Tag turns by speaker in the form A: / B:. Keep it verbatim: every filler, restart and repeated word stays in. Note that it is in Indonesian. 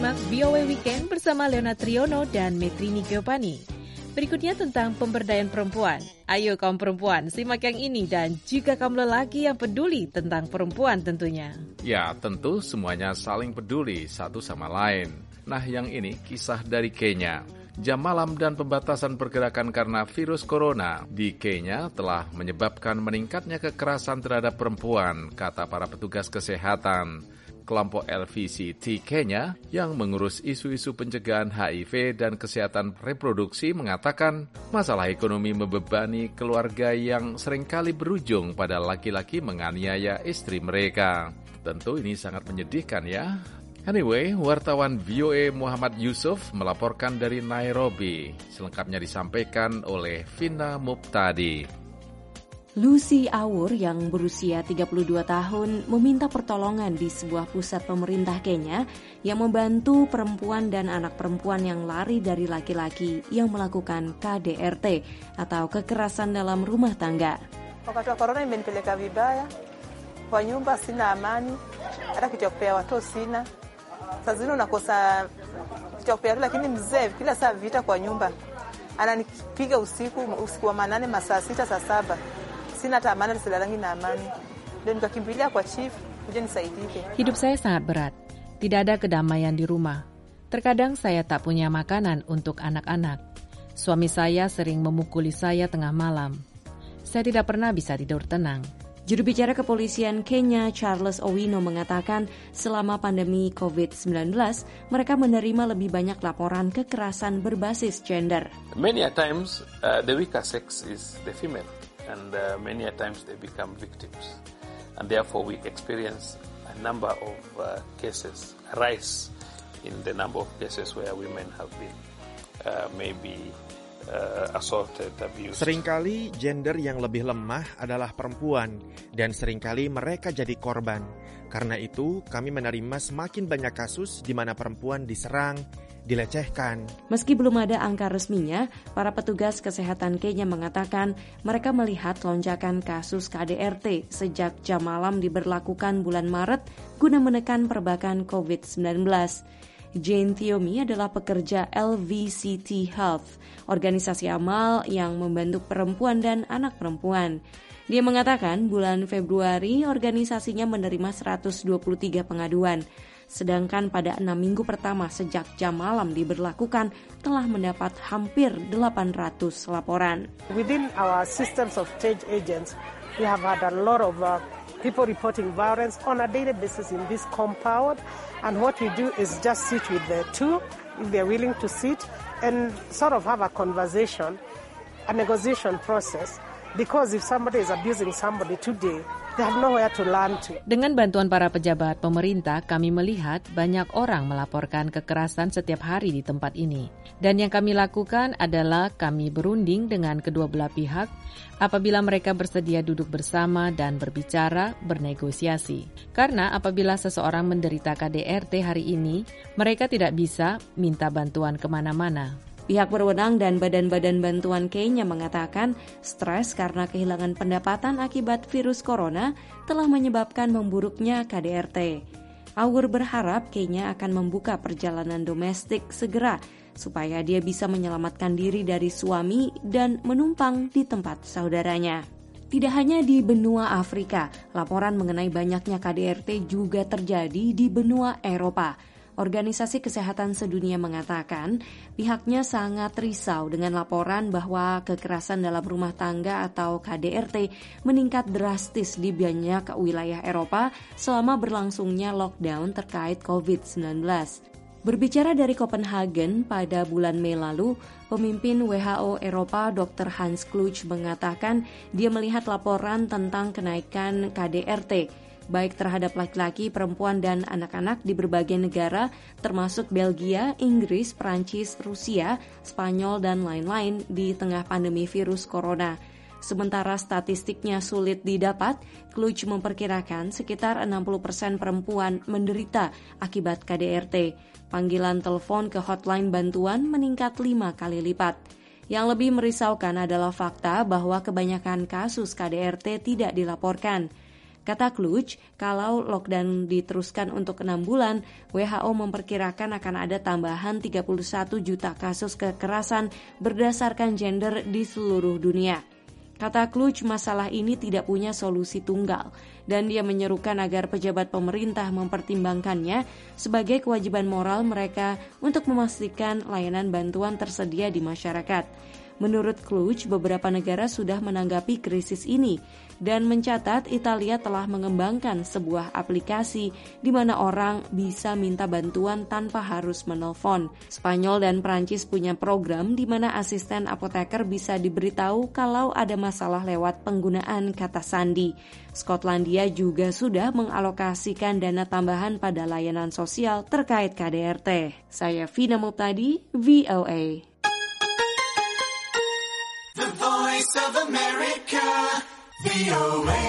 A: menyimak V O A Weekend bersama Leona Triono dan Metrini Geopani. Berikutnya tentang pemberdayaan perempuan. Ayo kaum perempuan, simak yang ini dan juga kaum lelaki yang peduli tentang perempuan tentunya.
B: Ya, tentu semuanya saling peduli satu sama lain. Nah, yang ini kisah dari Kenya. Jam malam dan pembatasan pergerakan karena virus corona di Kenya telah menyebabkan meningkatnya kekerasan terhadap perempuan, kata para petugas kesehatan. Kelompok L V C T Kenya yang mengurus isu-isu pencegahan H I V dan kesehatan reproduksi mengatakan masalah ekonomi membebani keluarga yang seringkali berujung pada laki-laki menganiaya istri mereka. Tentu ini sangat menyedihkan ya. Anyway, wartawan V O A Muhammad Yusuf melaporkan dari Nairobi. Selengkapnya disampaikan oleh Vina Muptadi.
C: Lucy Awur yang berusia tiga puluh dua tahun meminta pertolongan di sebuah pusat pemerintah Kenya yang membantu perempuan dan anak perempuan yang lari dari laki-laki yang melakukan K D R T atau kekerasan dalam rumah tangga.
D: Wakati wa corona imenipeleka vibaya, kwa nyumba sina amani, hata kitu ya kupea watoto sina. Saa zingine unakosa kitu ya kupea, lakini mzee kila saa vita kwa nyumba. Ananipiga usiku, usiku wa manane, masaa sita, saa saba. Sina tamana silalangi na amani. Dan nikakimbilia kwa chief, kuja nisaidike.
A: Hidup saya sangat berat. Tidak ada kedamaian di rumah. Terkadang saya tak punya makanan untuk anak-anak. Suami saya sering memukuli saya tengah malam. Saya tidak pernah bisa tidur tenang.
C: Juru bicara kepolisian Kenya, Charles Owino, mengatakan selama pandemi covid sembilan belas, mereka menerima lebih banyak laporan kekerasan berbasis gender.
E: Many a times, uh, the weaker sex is the female. And uh, many a times they become victims. And therefore we experience a number of uh, cases, a rise in the number of cases where women have been uh, maybe uh, assaulted, abused.
F: Seringkali gender yang lebih lemah adalah perempuan dan seringkali mereka jadi korban. Karena itu kami menerima semakin banyak kasus di mana perempuan diserang, dilecehkan.
C: Meski belum ada angka resminya, para petugas kesehatan Kenya mengatakan mereka melihat lonjakan kasus K D R T sejak jam malam diberlakukan bulan Maret guna menekan perbakan covid sembilan belas. Jane Thiomi adalah pekerja L V C T Health, organisasi amal yang membantu perempuan dan anak perempuan. Dia mengatakan bulan Februari organisasinya menerima seratus dua puluh tiga pengaduan. Sedangkan pada enam minggu pertama sejak jam malam diberlakukan telah mendapat hampir delapan ratus laporan.
D: Within our systems of change agents, we have had a lot of uh, people reporting violence on a daily basis in this compound. And what we do is just sit with the two, if they're willing to sit, and sort of have a conversation, a negotiation process. Because if somebody is abusing somebody today, they have nowhere to learn to.
A: Dengan bantuan para pejabat pemerintah, kami melihat banyak orang melaporkan kekerasan setiap hari di tempat ini. Dan yang kami lakukan adalah kami berunding dengan kedua belah pihak apabila mereka bersedia duduk bersama dan berbicara, bernegosiasi. Karena apabila seseorang menderita K D R T hari ini, mereka tidak bisa minta bantuan kemana-mana.
C: Pihak berwenang dan badan-badan bantuan Kenya mengatakan stres karena kehilangan pendapatan akibat virus corona telah menyebabkan memburuknya K D R T. Awur berharap Kenya akan membuka perjalanan domestik segera supaya dia bisa menyelamatkan diri dari suami dan menumpang di tempat saudaranya. Tidak hanya di benua Afrika, laporan mengenai banyaknya K D R T juga terjadi di benua Eropa. Organisasi Kesehatan Sedunia mengatakan pihaknya sangat risau dengan laporan bahwa kekerasan dalam rumah tangga atau K D R T meningkat drastis di banyak wilayah Eropa selama berlangsungnya lockdown terkait covid sembilan belas. Berbicara dari Copenhagen pada bulan Mei lalu, pemimpin W H O Eropa dokter Hans Kluge mengatakan dia melihat laporan tentang kenaikan K D R T baik terhadap laki-laki, perempuan, dan anak-anak di berbagai negara, termasuk Belgia, Inggris, Perancis, Rusia, Spanyol, dan lain-lain di tengah pandemi virus corona. Sementara statistiknya sulit didapat, Kluge memperkirakan sekitar enam puluh persen perempuan menderita akibat K D R T. Panggilan telepon ke hotline bantuan meningkat lima kali lipat. Yang lebih merisaukan adalah fakta bahwa kebanyakan kasus K D R T tidak dilaporkan. Kata Kluge, kalau lockdown diteruskan untuk enam bulan, W H O memperkirakan akan ada tambahan tiga puluh satu juta kasus kekerasan berdasarkan gender di seluruh dunia. Kata Kluge, masalah ini tidak punya solusi tunggal, dan dia menyerukan agar pejabat pemerintah mempertimbangkannya sebagai kewajiban moral mereka untuk memastikan layanan bantuan tersedia di masyarakat. Menurut Kluge, beberapa negara sudah menanggapi krisis ini dan mencatat Italia telah mengembangkan sebuah aplikasi di mana orang bisa minta bantuan tanpa harus menelpon. Spanyol dan Prancis punya program di mana asisten apoteker bisa diberitahu kalau ada masalah lewat penggunaan kata sandi. Skotlandia juga sudah mengalokasikan dana tambahan pada layanan sosial terkait K D R T. Saya Vina Muptadi, V O A.
G: The Voice of America, V O A.